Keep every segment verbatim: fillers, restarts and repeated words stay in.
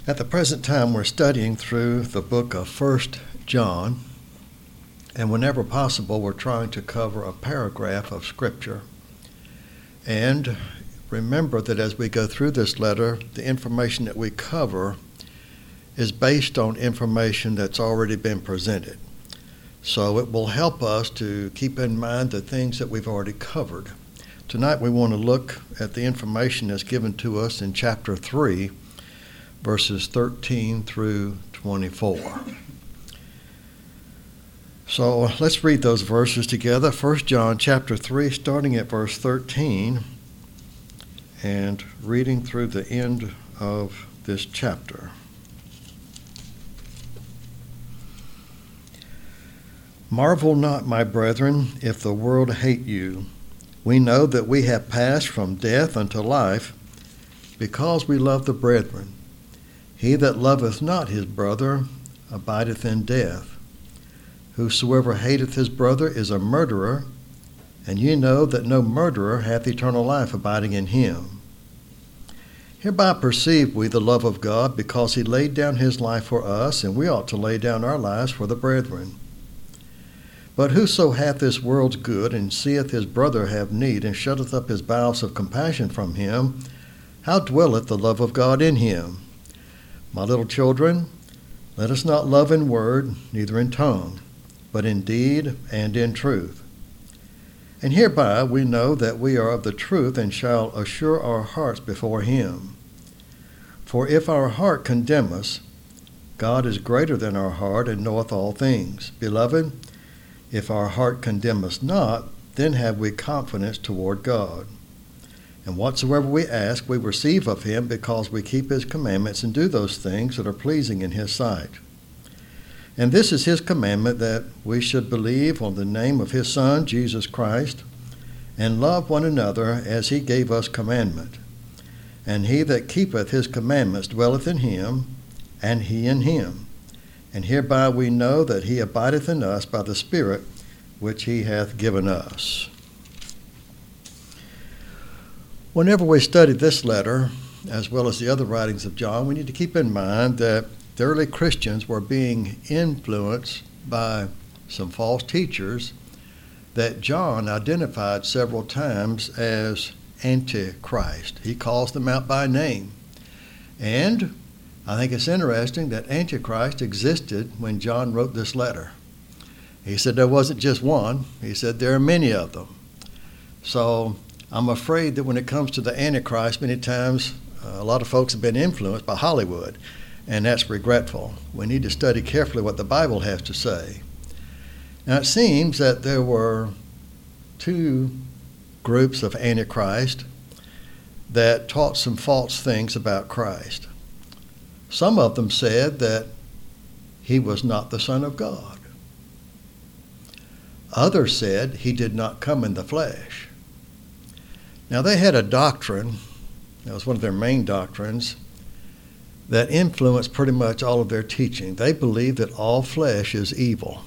At the present time, we're studying through the book of First John, and whenever possible, we're trying to cover a paragraph of Scripture. And remember that as we go through this letter, the information that we cover is based on information that's already been presented. So it will help us to keep in mind the things that we've already covered. Tonight we want to look at the information that's given to us in chapter three, verses thirteen through twenty-four. So let's read those verses together. First John chapter three, starting at verse thirteen, and reading through the end of this chapter. Marvel not, my brethren, if the world hate you. We know that we have passed from death unto life, because we love the brethren. He that loveth not his brother abideth in death. Whosoever hateth his brother is a murderer, and ye know that no murderer hath eternal life abiding in him. Hereby perceive we the love of God, because he laid down his life for us, and we ought to lay down our lives for the brethren. But whoso hath this world's good, and seeth his brother have need, and shutteth up his bowels of compassion from him, how dwelleth the love of God in him? My little children, let us not love in word, neither in tongue, but in deed and in truth. And hereby we know that we are of the truth, and shall assure our hearts before him. For if our heart condemn us, God is greater than our heart, and knoweth all things. Beloved, if our heart condemn us not, then have we confidence toward God. And whatsoever we ask, we receive of him, because we keep his commandments and do those things that are pleasing in his sight. And this is his commandment, that we should believe on the name of his Son, Jesus Christ, and love one another as he gave us commandment. And he that keepeth his commandments dwelleth in him, and he in him. And hereby we know that he abideth in us by the Spirit which he hath given us. Whenever we study this letter, as well as the other writings of John, we need to keep in mind that the early Christians were being influenced by some false teachers that John identified several times as Antichrist. He calls them out by name. And I think it's interesting that Antichrist existed when John wrote this letter. He said there wasn't just one. He said there are many of them. So I'm afraid that when it comes to the Antichrist, many times uh, a lot of folks have been influenced by Hollywood, and that's regretful. We need to study carefully what the Bible has to say. Now, it seems that there were two groups of Antichrist that taught some false things about Christ. Some of them said that he was not the Son of God. Others said he did not come in the flesh. Now, they had a doctrine, that was one of their main doctrines, that influenced pretty much all of their teaching. They believed that all flesh is evil.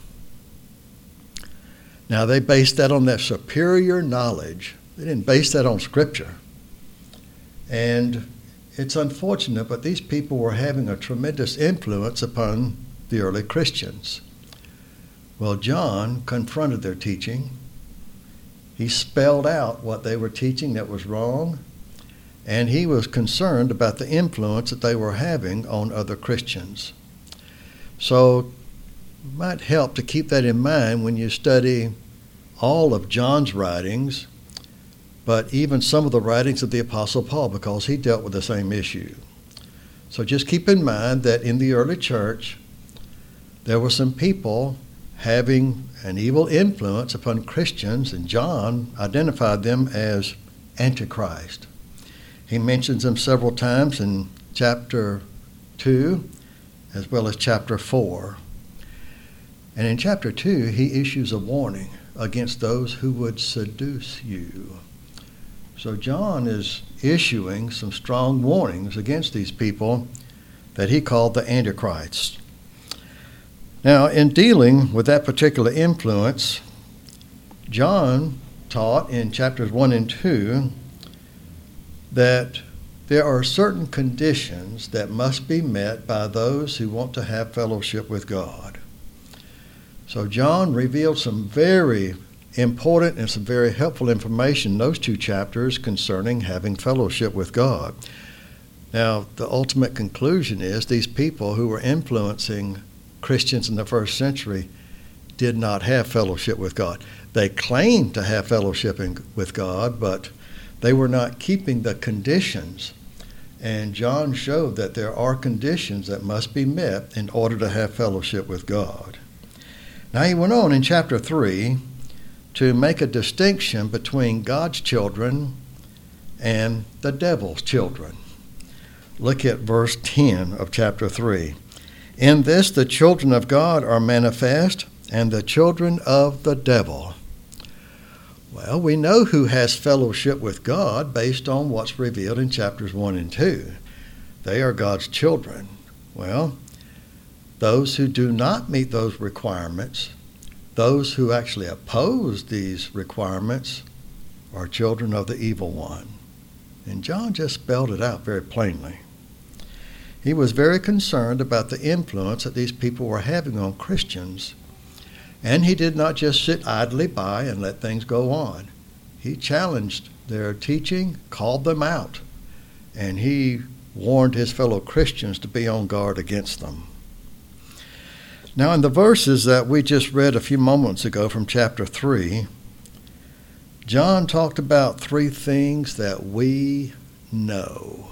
Now, they based that on their superior knowledge. They didn't base that on Scripture. And it's unfortunate, but these people were having a tremendous influence upon the early Christians. Well, John confronted their teaching. He spelled out what they were teaching that was wrong, and he was concerned about the influence that they were having on other Christians. So it might help to keep that in mind when you study all of John's writings, but even some of the writings of the Apostle Paul, because he dealt with the same issue. So just keep in mind that in the early church, there were some people having an evil influence upon Christians, and John identified them as Antichrist. He mentions them several times in chapter two, as well as chapter four. And in chapter two, he issues a warning against those who would seduce you. So John is issuing some strong warnings against these people that he called the Antichrists. Now, in dealing with that particular influence, John taught in chapters one and two that there are certain conditions that must be met by those who want to have fellowship with God. So John revealed some very important and some very helpful information in those two chapters concerning having fellowship with God. Now, the ultimate conclusion is these people who were influencing Christians in the first century did not have fellowship with God. They claimed to have fellowship in, with God, but they were not keeping the conditions. And John showed that there are conditions that must be met in order to have fellowship with God. Now, he went on in chapter three to make a distinction between God's children and the devil's children. Look at verse ten of chapter three. In this the children of God are manifest, and the children of the devil. Well, we know who has fellowship with God based on what's revealed in chapters one and two. They are God's children. Well, those who do not meet those requirements, those who actually oppose these requirements, are children of the evil one. And John just spelled it out very plainly. He was very concerned about the influence that these people were having on Christians. And he did not just sit idly by and let things go on. He challenged their teaching, called them out, and he warned his fellow Christians to be on guard against them. Now, in the verses that we just read a few moments ago from chapter three, John talked about three things that we know.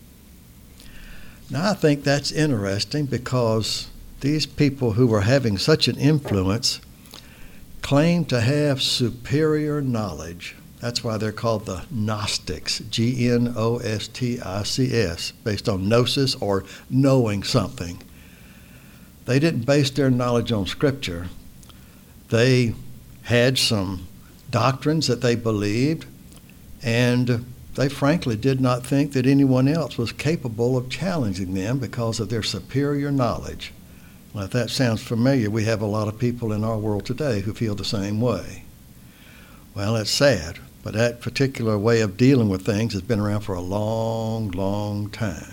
Now, I think that's interesting because these people who were having such an influence claim to have superior knowledge. That's why they're called the Gnostics, G N O S T I C S, based on gnosis or knowing something. They didn't base their knowledge on Scripture. They had some doctrines that they believed, and they frankly did not think that anyone else was capable of challenging them because of their superior knowledge. Well, if that sounds familiar, we have a lot of people in our world today who feel the same way. Well, it's sad, but that particular way of dealing with things has been around for a long, long time.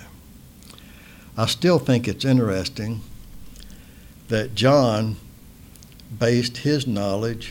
I still think it's interesting that John based his knowledge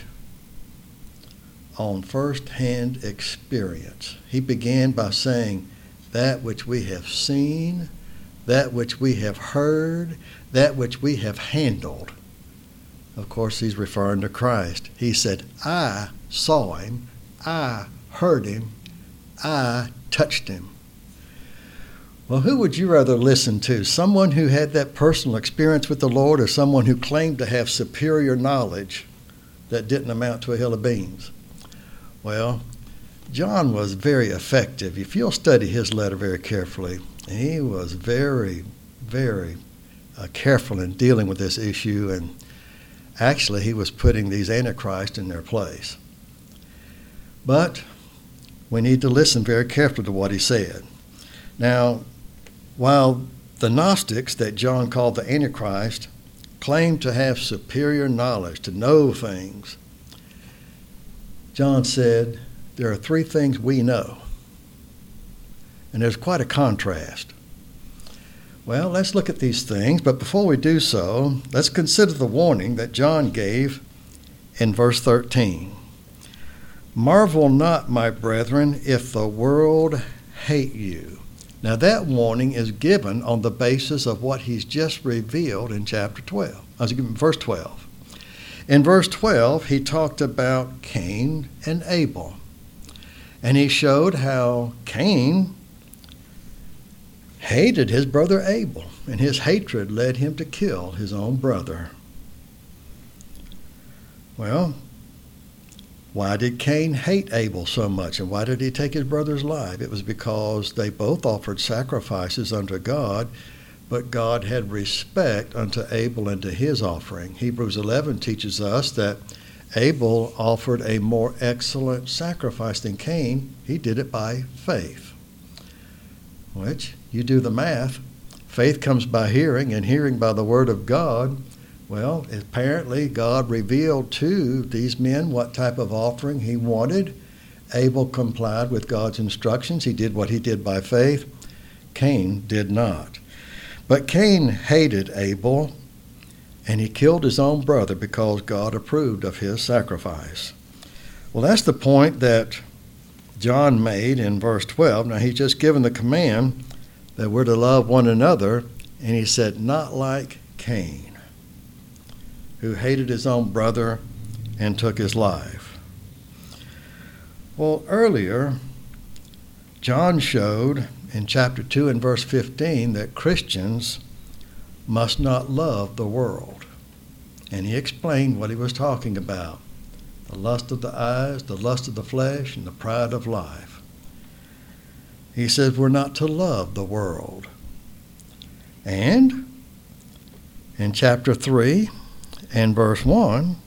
on first-hand experience. He began by saying, that which we have seen, that which we have heard, that which we have handled. Of course, he's referring to Christ. He said, I saw him, I heard him, I touched him. Well, who would you rather listen to? Someone who had that personal experience with the Lord, or someone who claimed to have superior knowledge that didn't amount to a hill of beans? Well, John was very effective. If you'll study his letter very carefully, he was very, very uh, careful in dealing with this issue, and actually he was putting these antichrists in their place. But we need to listen very carefully to what he said. Now, while the Gnostics that John called the Antichrist claimed to have superior knowledge, to know things, John said, there are three things we know. And there's quite a contrast. Well, let's look at these things, but before we do so, let's consider the warning that John gave in verse thirteen. Marvel not, my brethren, if the world hate you. Now that warning is given on the basis of what he's just revealed in chapter twelve, uh, verse twelve. In verse twelve, he talked about Cain and Abel. And he showed how Cain hated his brother Abel, and his hatred led him to kill his own brother. Well, why did Cain hate Abel so much, and why did he take his brother's life? It was because they both offered sacrifices unto God, but God had respect unto Abel and to his offering. Hebrews eleven teaches us that Abel offered a more excellent sacrifice than Cain. He did it by faith, which, you do the math, faith comes by hearing, and hearing by the word of God. Well, apparently God revealed to these men what type of offering he wanted. Abel complied with God's instructions. He did what he did by faith. Cain did not. But Cain hated Abel, and he killed his own brother because God approved of his sacrifice. Well, that's the point that John made in verse twelve. Now, he's just given the command that we're to love one another, and he said, not like Cain, who hated his own brother and took his life. Well, earlier, John showed in chapter two and verse fifteen that Christians must not love the world. And he explained what he was talking about: the lust of the eyes, the lust of the flesh, and the pride of life. He says we're not to love the world. And in chapter three and verse one,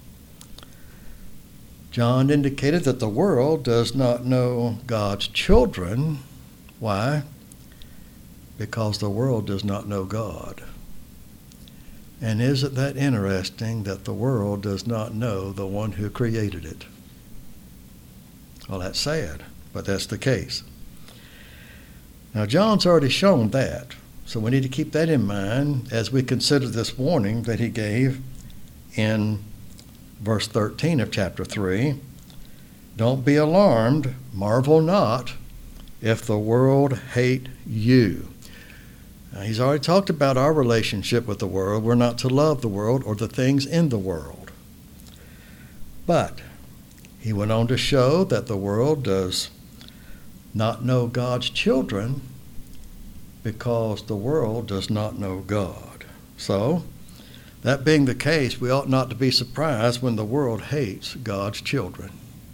John indicated that the world does not know God's children. Why? Because the world does not know God. And isn't that interesting that the world does not know the one who created it? Well, that's sad, but that's the case. Now, John's already shown that, so we need to keep that in mind as we consider this warning that he gave in verse thirteen of chapter three. Don't be alarmed, marvel not, if the world hate you. Now, he's already talked about our relationship with the world. We're not to love the world or the things in the world. But he went on to show that the world does not know God's children because the world does not know God. So, that being the case, we ought not to be surprised when the world hates God's children.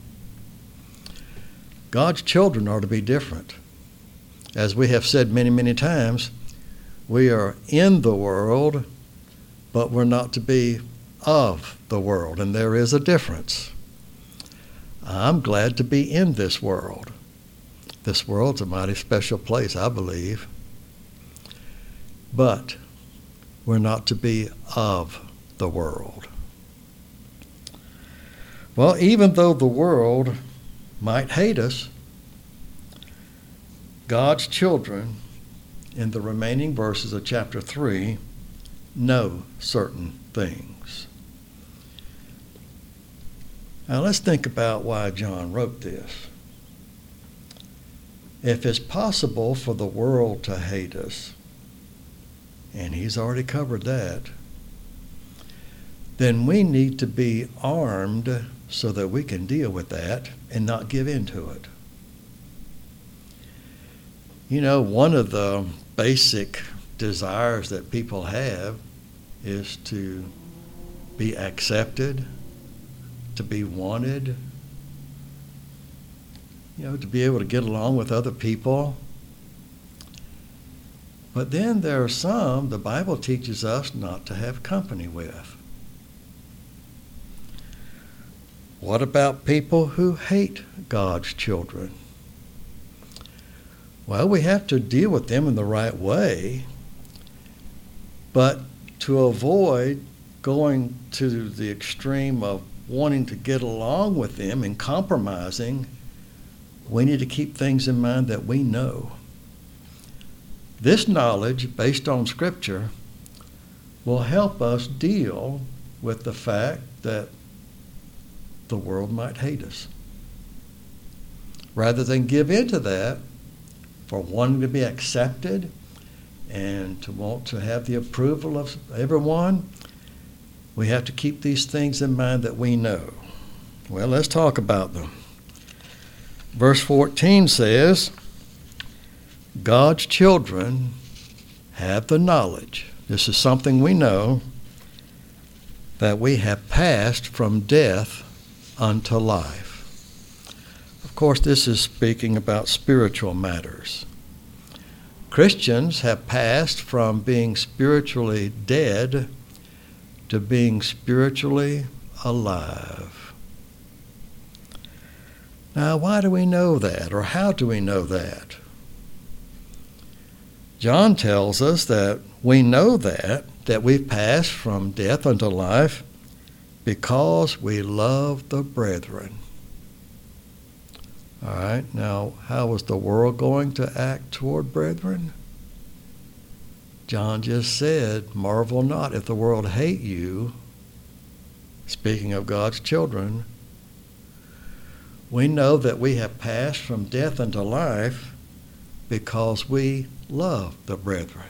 God's children are to be different. As we have said many, many times, we are in the world, but we're not to be of the world, and there is a difference. I'm glad to be in this world. This world's a mighty special place, I believe. But we're not to be of the world. Well, even though the world might hate us, God's children in the remaining verses of chapter three know certain things. Now let's think about why John wrote this. If it's possible for the world to hate us, and he's already covered that, then we need to be armed so that we can deal with that and not give in to it. You know, one of the basic desires that people have is to be accepted, to be wanted, you know, to be able to get along with other people. But then there are some the Bible teaches us not to have company with. What about people who hate God's children? Well, we have to deal with them in the right way, but to avoid going to the extreme of wanting to get along with them and compromising, we need to keep things in mind that we know. This knowledge, based on Scripture, will help us deal with the fact that the world might hate us. Rather than give in to that, for wanting to be accepted and to want to have the approval of everyone, we have to keep these things in mind that we know. Well, let's talk about them. Verse fourteen says, God's children have the knowledge. This is something we know, that we have passed from death unto life. Of course, this is speaking about spiritual matters. Christians have passed from being spiritually dead to being spiritually alive. Now, why do we know that, or how do we know that? John tells us that we know that, that we've passed from death unto life because we love the brethren. All right, now, how is the world going to act toward brethren? John just said, marvel not if the world hate you. Speaking of God's children, we know that we have passed from death unto life because we love the brethren.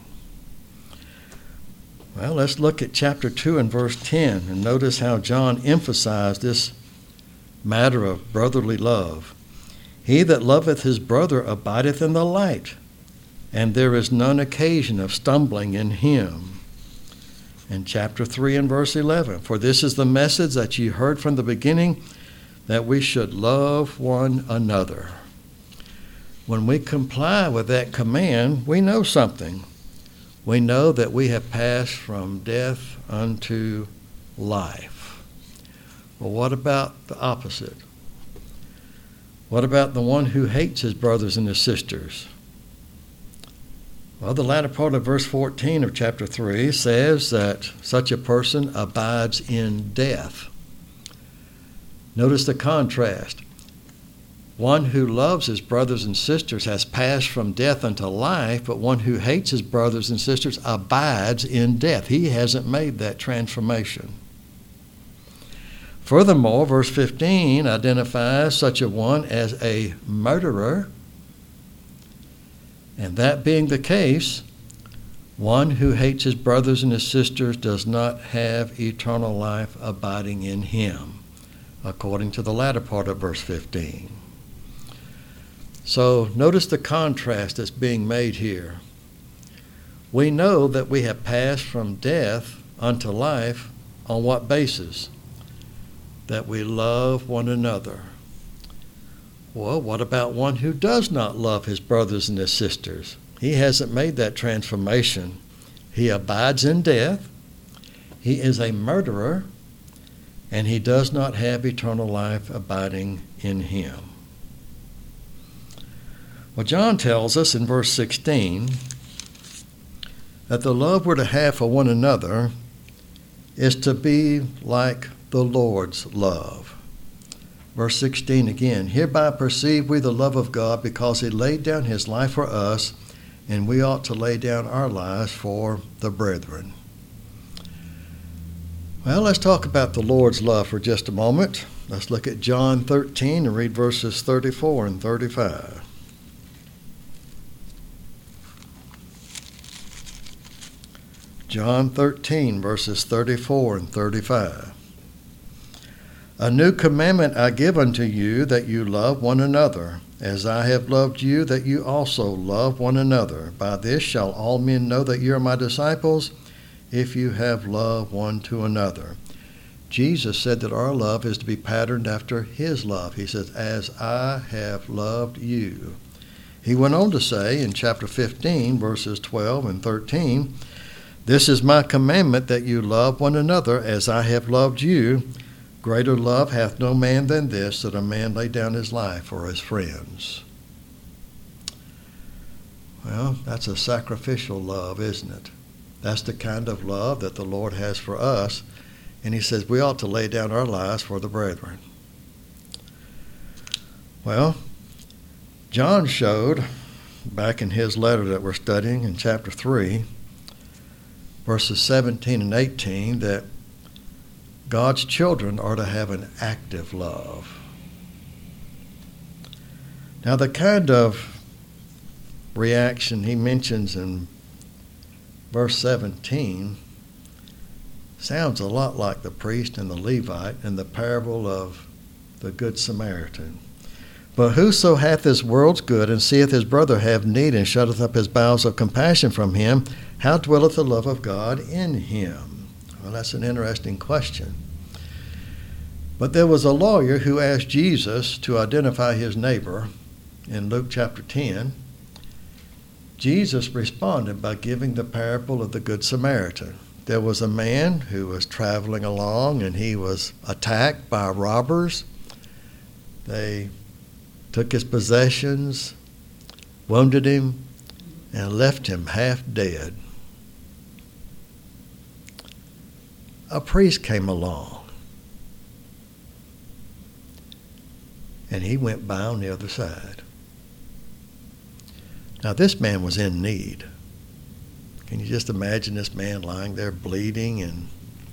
Well, let's look at chapter two and verse ten and notice how John emphasized this matter of brotherly love. He that loveth his brother abideth in the light, and there is none occasion of stumbling in him. In chapter three and verse eleven, for this is the message that ye heard from the beginning, that we should love one another. When we comply with that command, we know something. We know that we have passed from death unto life. Well, what about the opposite? What about the one who hates his brothers and his sisters? Well, the latter part of verse fourteen of chapter three says that such a person abides in death. Notice the contrast. One who loves his brothers and sisters has passed from death unto life, but one who hates his brothers and sisters abides in death. He hasn't made that transformation. Furthermore, verse fifteen identifies such a one as a murderer. And that being the case, one who hates his brothers and his sisters does not have eternal life abiding in him, according to the latter part of verse fifteen. So notice the contrast that's being made here. We know that we have passed from death unto life on what basis? That we love one another. Well, what about one who does not love his brothers and his sisters? He hasn't made that transformation. He abides in death. He is a murderer, and he does not have eternal life abiding in him. Well, John tells us in verse sixteen that the love we're to have for one another is to be like the Lord's love. Verse sixteen again, hereby perceive we the love of God, because he laid down his life for us, and we ought to lay down our lives for the brethren. Well, let's talk about the Lord's love for just a moment. Let's look at John thirteen and read verses thirty-four and thirty-five. John thirteen, verses thirty-four and thirty-five. A new commandment I give unto you, that you love one another, as I have loved you, that you also love one another. By this shall all men know that you are my disciples, if you have love one to another. Jesus said that our love is to be patterned after his love. He says, as I have loved you. He went on to say in chapter fifteen, verses twelve and thirteen, this is my commandment, that you love one another as I have loved you. Greater love hath no man than this, that a man lay down his life for his friends. Well, that's a sacrificial love, isn't it? That's the kind of love that the Lord has for us. And he says we ought to lay down our lives for the brethren. Well, John showed, back in his letter that we're studying in chapter three, verses seventeen and eighteen, that God's children are to have an active love. Now, the kind of reaction he mentions in verse seventeen sounds a lot like the priest and the Levite in the parable of the Good Samaritan. But whoso hath this world's good, and seeth his brother have need, and shutteth up his bowels of compassion from him, how dwelleth the love of God in him? Well, that's an interesting question. But there was a lawyer who asked Jesus to identify his neighbor in Luke chapter ten. Jesus responded by giving the parable of the Good Samaritan. There was a man who was traveling along, and he was attacked by robbers. They took his possessions, wounded him, and left him half dead. A priest came along, and he went by on the other side. Now, this man was in need. Can you just imagine this man lying there bleeding and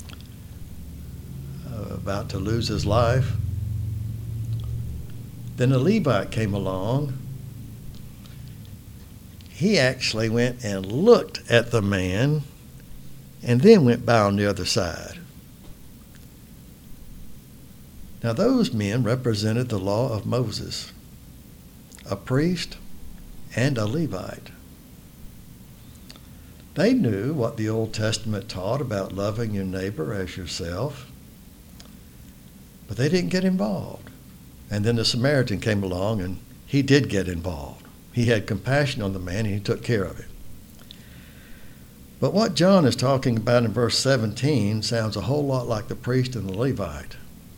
uh, about to lose his life? Then a Levite came along. He actually went and looked at the man and then went by on the other side. Now those men represented the law of Moses, a priest and a Levite. They knew what the Old Testament taught about loving your neighbor as yourself, but they didn't get involved. And then the Samaritan came along and he did get involved. He had compassion on the man and he took care of him. But what John is talking about in verse seventeen sounds a whole lot like the priest and the Levite.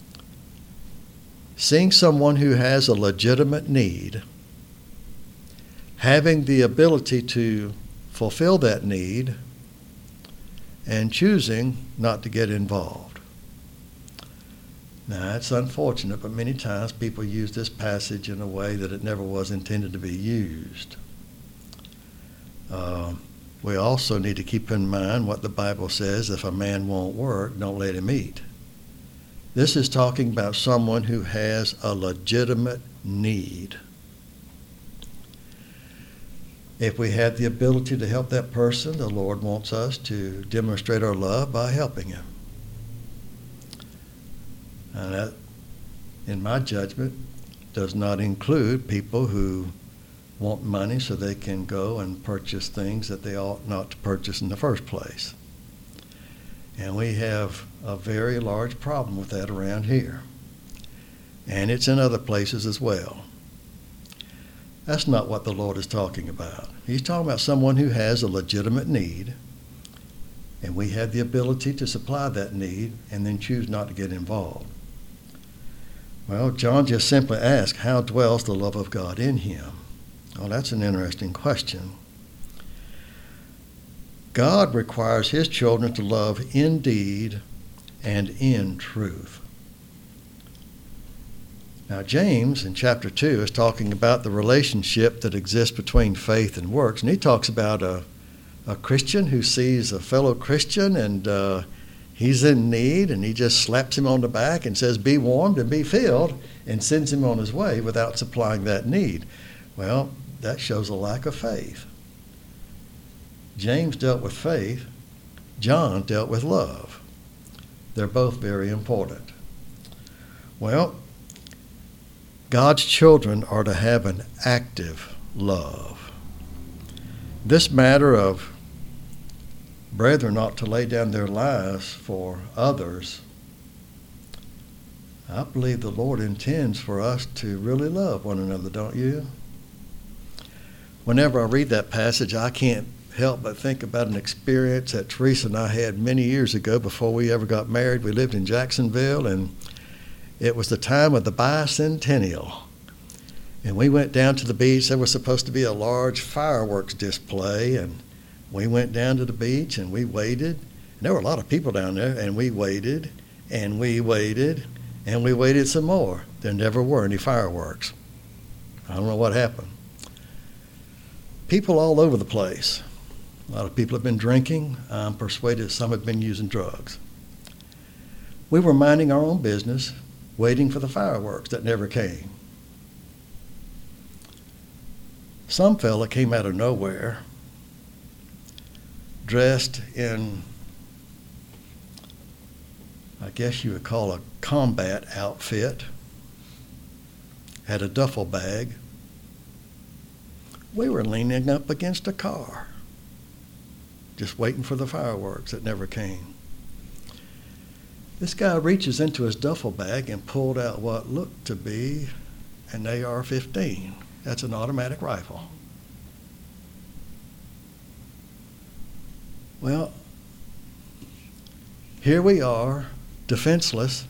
Seeing someone who has a legitimate need, having the ability to fulfill that need, and choosing not to get involved. Now, it's unfortunate, but many times people use this passage in a way that it never was intended to be used. Uh, we also need to keep in mind what the Bible says: if a man won't work, don't let him eat. This is talking about someone who has a legitimate need. If we have the ability to help that person, the Lord wants us to demonstrate our love by helping him. And that, in my judgment, does not include people who want money so they can go and purchase things that they ought not to purchase in the first place. And we have a very large problem with that around here. And it's in other places as well. That's not what the Lord is talking about. He's talking about someone who has a legitimate need, and we have the ability to supply that need and then choose not to get involved. Well, John just simply asks, how dwells the love of God in him? Well, that's an interesting question. God requires his children to love in deed and in truth. Now, James in chapter two is talking about the relationship that exists between faith and works, and he talks about a, a Christian who sees a fellow Christian and uh, he's in need, and he just slaps him on the back and says, "Be warmed and be filled," and sends him on his way without supplying that need. Well, that shows a lack of faith. James dealt with faith. John dealt with love. They're both very important. Well, God's children are to have an active love. This matter of brethren ought to lay down their lives for others, I believe the Lord intends for us to really love one another, don't you? Whenever I read that passage, I can't help but think about an experience that Teresa and I had many years ago before we ever got married. We lived in Jacksonville, and it was the time of the bicentennial. And we went down to the beach. There was supposed to be a large fireworks display, and we went down to the beach and we waited. And there were a lot of people down there, and we waited, and we waited, and we waited some more. There never were any fireworks. I don't know what happened. People all over the place. A lot of people have been drinking. I'm persuaded some have been using drugs. We were minding our own business, waiting for the fireworks that never came. Some fella came out of nowhere, dressed in, I guess you would call a combat outfit, had a duffel bag. We were leaning up against a car, just waiting for the fireworks that never came. This guy reaches into his duffel bag and pulled out what looked to be an A R fifteen. That's an automatic rifle. Well, here we are, defenseless.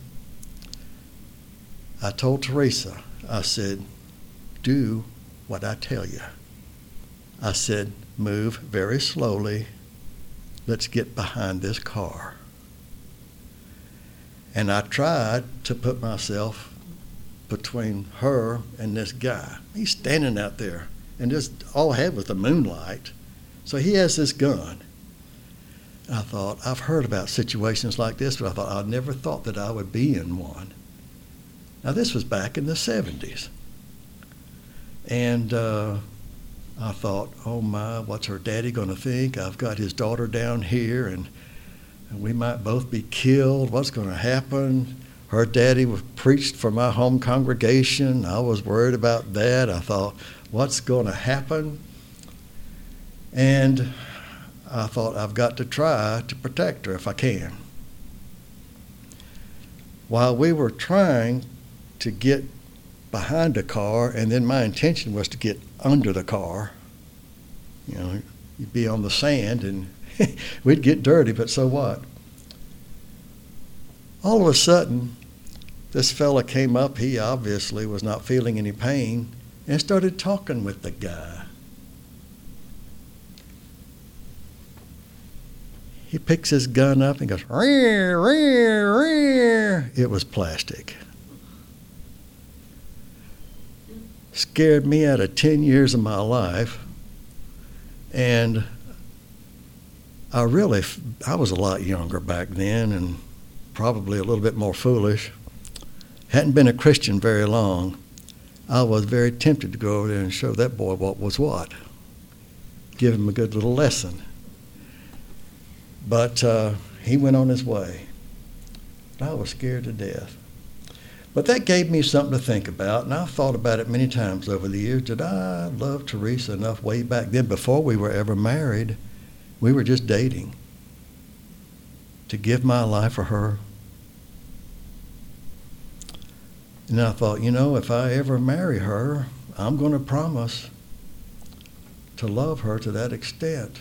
I told Teresa, I said, do what I tell you. I said, move very slowly. Let's get behind this car. And I tried to put myself between her and this guy. He's standing out there, and just all I had was the moonlight. So he has this gun, I thought, I've heard about situations like this, but I thought, I never thought that I would be in one. Now, this was back in the seventies. And uh, I thought, oh my, what's her daddy going to think? I've got his daughter down here, and, and we might both be killed. What's going to happen? Her daddy was preached for my home congregation. I was worried about that. I thought, what's going to happen? And I thought, I've got to try to protect her if I can. While we were trying to get behind the car, and then my intention was to get under the car. You know, you'd be on the sand and we'd get dirty, but so what? All of a sudden, this fella came up. He obviously was not feeling any pain and started talking with the guy. He picks his gun up and goes, rear, rear, rear. It was plastic. Scared me out of ten years of my life. And I really, I was a lot younger back then and probably a little bit more foolish. Hadn't been a Christian very long. I was very tempted to go over there and show that boy what was what. Give him a good little lesson. But uh, he went on his way. I was scared to death. But that gave me something to think about, and I've thought about it many times over the years. Did I love Teresa enough way back then, before we were ever married? We were just dating, to give my life for her. And I thought, you know, if I ever marry her, I'm going to promise to love her to that extent.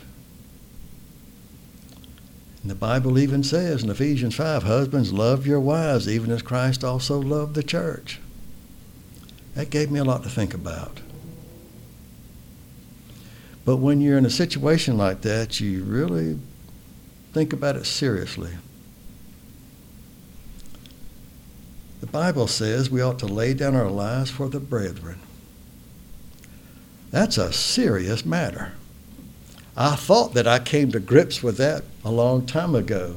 And the Bible even says in Ephesians five, husbands, love your wives, even as Christ also loved the church. That gave me a lot to think about. But when you're in a situation like that, you really think about it seriously. The Bible says we ought to lay down our lives for the brethren. That's a serious matter. I thought that I came to grips with that a long time ago.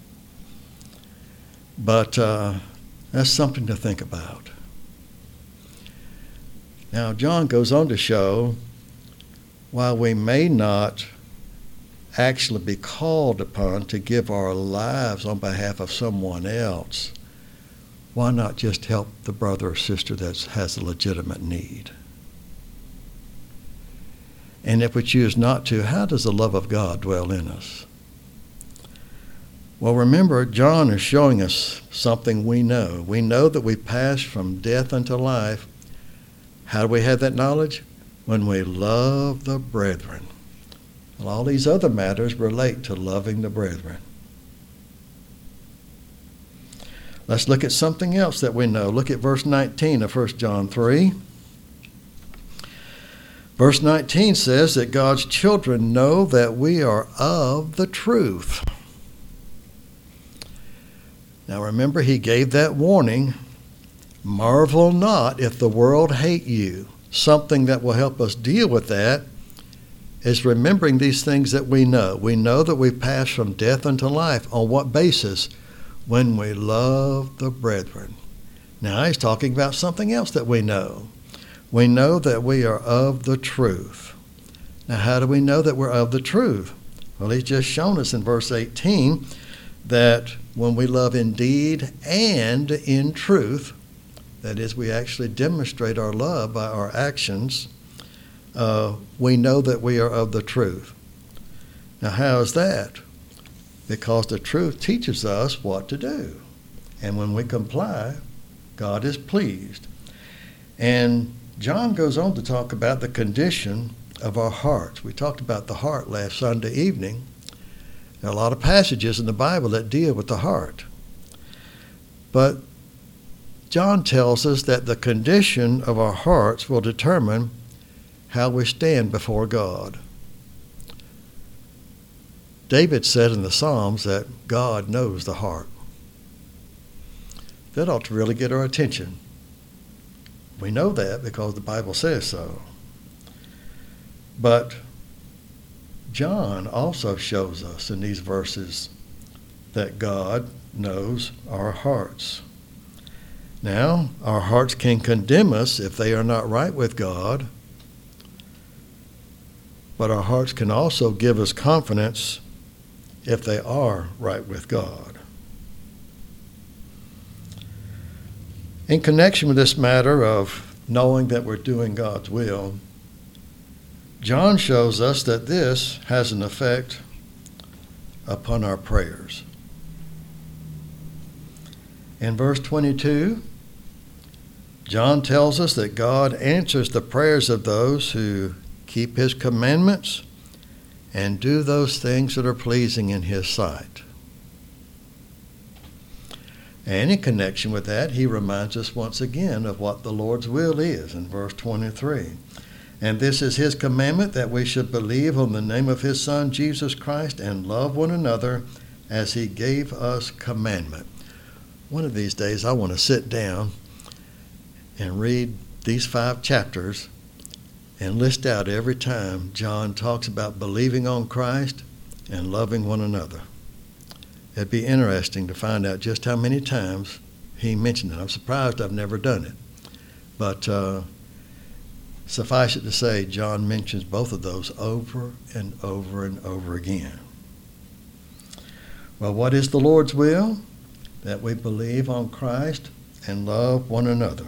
But uh, that's something to think about. Now, John goes on to show, while we may not actually be called upon to give our lives on behalf of someone else, why not just help the brother or sister that has a legitimate need? And if we choose not to, how does the love of God dwell in us? Well, remember, John is showing us something we know. We know that we pass from death unto life. How do we have that knowledge? When we love the brethren. Well, all these other matters relate to loving the brethren. Let's look at something else that we know. Look at verse nineteen of First John three. Verse nineteen says that God's children know that we are of the truth. Now remember, he gave that warning, marvel not if the world hate you. Something that will help us deal with that is remembering these things that we know. We know that we pass from death unto life. On what basis? When we love the brethren. Now he's talking about something else that we know. We know that we are of the truth. Now, how do we know that we're of the truth? Well, he's just shown us in verse eighteen that when we love in deed and in truth, that is, we actually demonstrate our love by our actions, uh, we know that we are of the truth. Now, how is that? Because the truth teaches us what to do. And when we comply, God is pleased. And John goes on to talk about the condition of our hearts. We talked about the heart last Sunday evening. There are a lot of passages in the Bible that deal with the heart. But John tells us that the condition of our hearts will determine how we stand before God. David said in the Psalms that God knows the heart. That ought to really get our attention. We know that because the Bible says so. But John also shows us in these verses that God knows our hearts. Now, our hearts can condemn us if they are not right with God, but our hearts can also give us confidence if they are right with God. In connection with this matter of knowing that we're doing God's will, John shows us that this has an effect upon our prayers. In verse twenty-two, John tells us that God answers the prayers of those who keep his commandments and do those things that are pleasing in his sight. And in connection with that, he reminds us once again of what the Lord's will is in verse twenty-three. And this is his commandment, that we should believe on the name of his Son, Jesus Christ, and love one another as he gave us commandment. One of these days I want to sit down and read these five chapters and list out every time John talks about believing on Christ and loving one another. It'd be interesting to find out just how many times he mentioned it. I'm surprised I've never done it. But uh, suffice it to say, John mentions both of those over and over and over again. Well, what is the Lord's will? That we believe on Christ and love one another.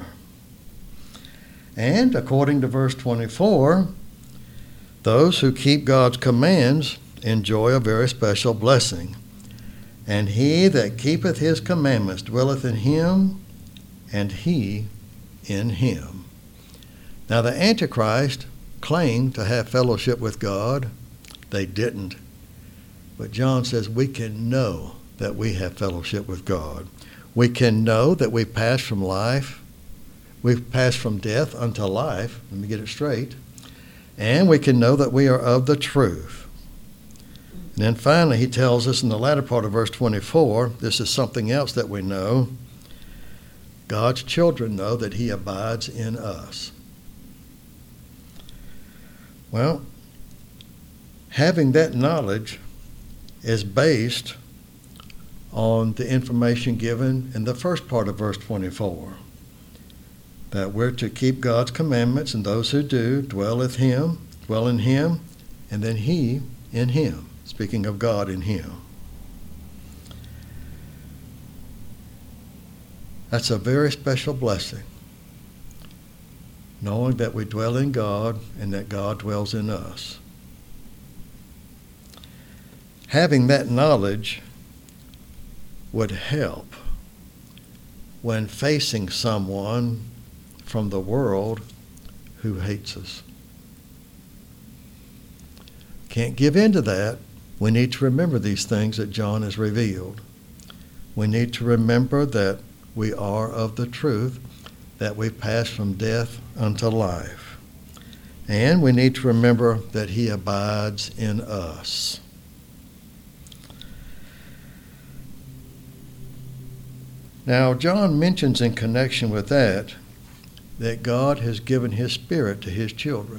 And according to verse twenty-four, those who keep God's commands enjoy a very special blessing. And he that keepeth his commandments dwelleth in him, and he in him. Now the Antichrist claimed to have fellowship with God. They didn't. But John says we can know that we have fellowship with God. We can know that we pass from life, we've passed from death unto life, let me get it straight, and we can know that we are of the truth. And then finally he tells us in the latter part of verse twenty-four, this is something else that we know. God's children know that he abides in us. Well, having that knowledge is based on the information given in the first part of verse twenty-four, that we're to keep God's commandments, and those who do dwell with him, dwell in him, and then he in him, speaking of God in him. That's a very special blessing, knowing that we dwell in God and that God dwells in us. Having that knowledge would help when facing someone from the world who hates us. Can't give in to that. We need to remember these things that John has revealed. We need to remember that we are of the truth, that we pass from death unto life. And we need to remember that he abides in us. Now, John mentions in connection with that, that God has given his Spirit to his children.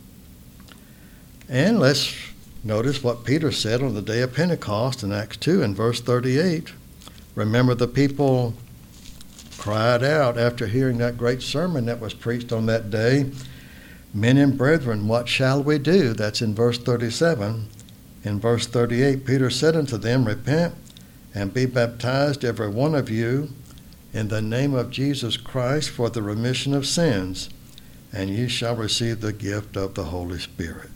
And let's notice what Peter said on the day of Pentecost in Acts two and verse thirty-eight. Remember, the people cried out after hearing that great sermon that was preached on that day, "Men and brethren, what shall we do?" That's in verse thirty-seven. In verse thirty-eight, Peter said unto them, "Repent and be baptized every one of you in the name of Jesus Christ for the remission of sins, and ye shall receive the gift of the Holy Spirit."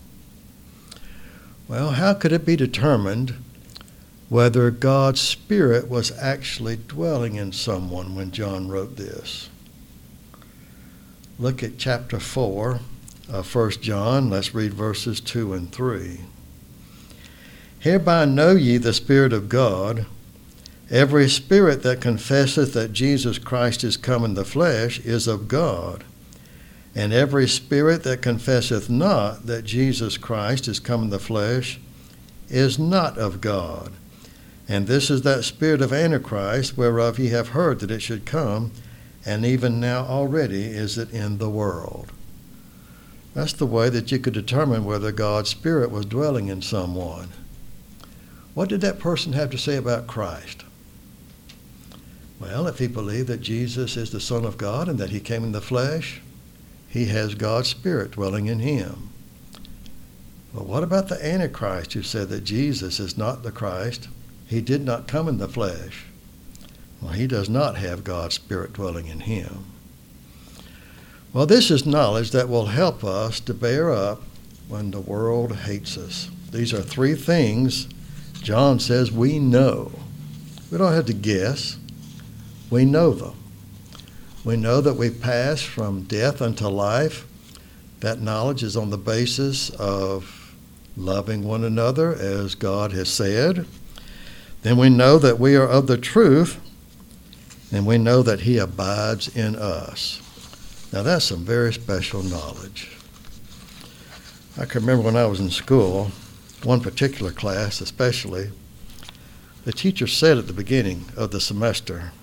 Well, how could it be determined whether God's Spirit was actually dwelling in someone when John wrote this? Look at chapter four of First John. Let's read verses two and three. "Hereby know ye the Spirit of God. Every spirit that confesseth that Jesus Christ is come in the flesh is of God. And every spirit that confesseth not that Jesus Christ is come in the flesh is not of God. And this is that spirit of Antichrist, whereof ye have heard that it should come, and even now already is it in the world." That's the way that you could determine whether God's Spirit was dwelling in someone. What did that person have to say about Christ? Well, if he believed that Jesus is the Son of God and that he came in the flesh, he has God's Spirit dwelling in him. Well, what about the Antichrist who said that Jesus is not the Christ? He did not come in the flesh. Well, he does not have God's Spirit dwelling in him. Well, this is knowledge that will help us to bear up when the world hates us. These are three things John says we know. We don't have to guess. We know them. We know that we pass from death unto life. That knowledge is on the basis of loving one another as God has said. Then we know that we are of the truth, and we know that he abides in us. Now that's some very special knowledge. I can remember when I was in school, one particular class especially, the teacher said at the beginning of the semester,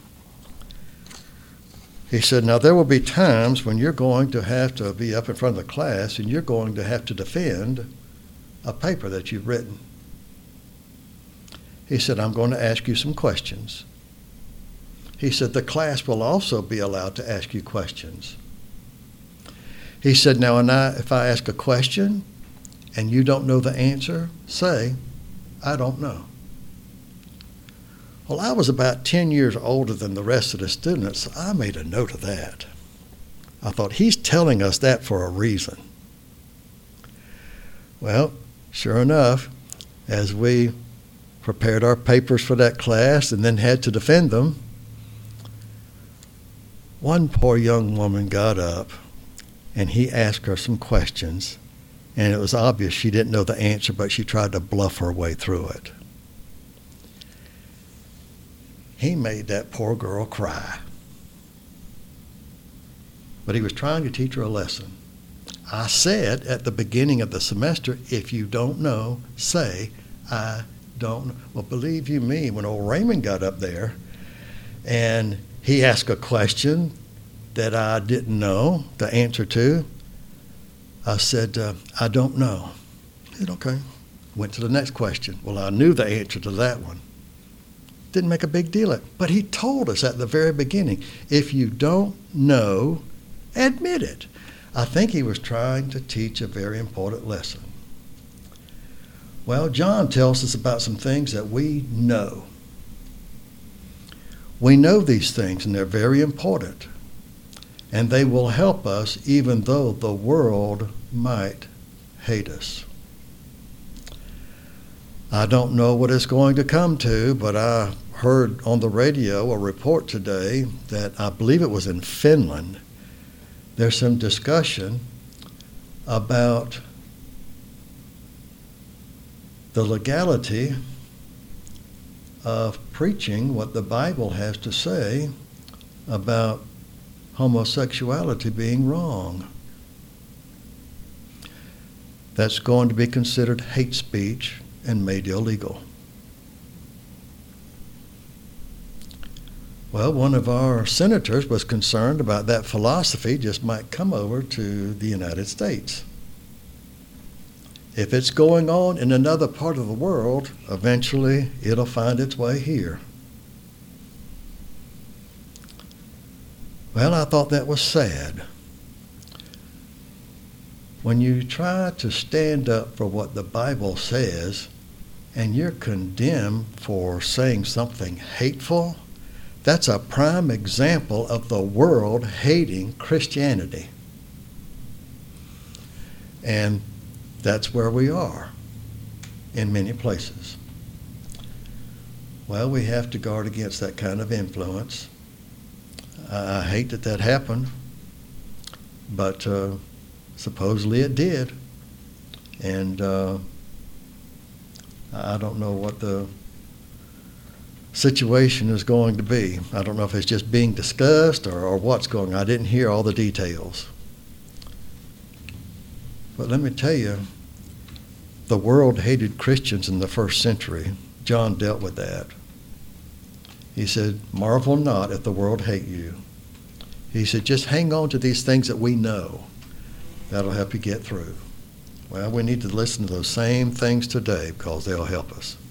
he said, now there will be times when you're going to have to be up in front of the class and you're going to have to defend a paper that you've written. He said, I'm going to ask you some questions. He said, the class will also be allowed to ask you questions. He said, now and I, if I ask a question and you don't know the answer, say, I don't know. Well, I was about ten years older than the rest of the students, so I made a note of that. I thought, he's telling us that for a reason. Well, sure enough, as we prepared our papers for that class and then had to defend them, one poor young woman got up and he asked her some questions, and it was obvious she didn't know the answer, but she tried to bluff her way through it. He made that poor girl cry. But he was trying to teach her a lesson. I said at the beginning of the semester, if you don't know, say, I don't know. Well, believe you me, when old Raymond got up there and he asked a question that I didn't know the answer to, I said, uh, I don't know. He said, okay. Went to the next question. Well, I knew the answer to that one. Didn't make a big deal of it. But he told us at the very beginning, if you don't know, admit it. I think he was trying to teach a very important lesson. Well, John tells us about some things that we know. We know these things, and they're very important. And they will help us even though the world might hate us. I don't know what it's going to come to, but I heard on the radio a report today that I believe it was in Finland. There's some discussion about the legality of preaching what the Bible has to say about homosexuality being wrong. That's going to be considered hate speech and made illegal. Well, one of our senators was concerned about that philosophy just might come over to the United States. If it's going on in another part of the world, eventually it'll find its way here. Well, I thought that was sad. When you try to stand up for what the Bible says and you're condemned for saying something hateful, that's a prime example of the world hating Christianity. And that's where we are in many places. Well, we have to guard against that kind of influence. I hate that that happened, but uh, supposedly it did. And uh, I don't know what the situation is going to be. I don't know if it's just being discussed or, or what's going on. I didn't hear all the details. But let me tell you, the world hated Christians in the first century. John dealt with that. He said, marvel not if the world hate you. He said, just hang on to these things that we know. That'll help you get through. Well, we need to listen to those same things today because they'll help us.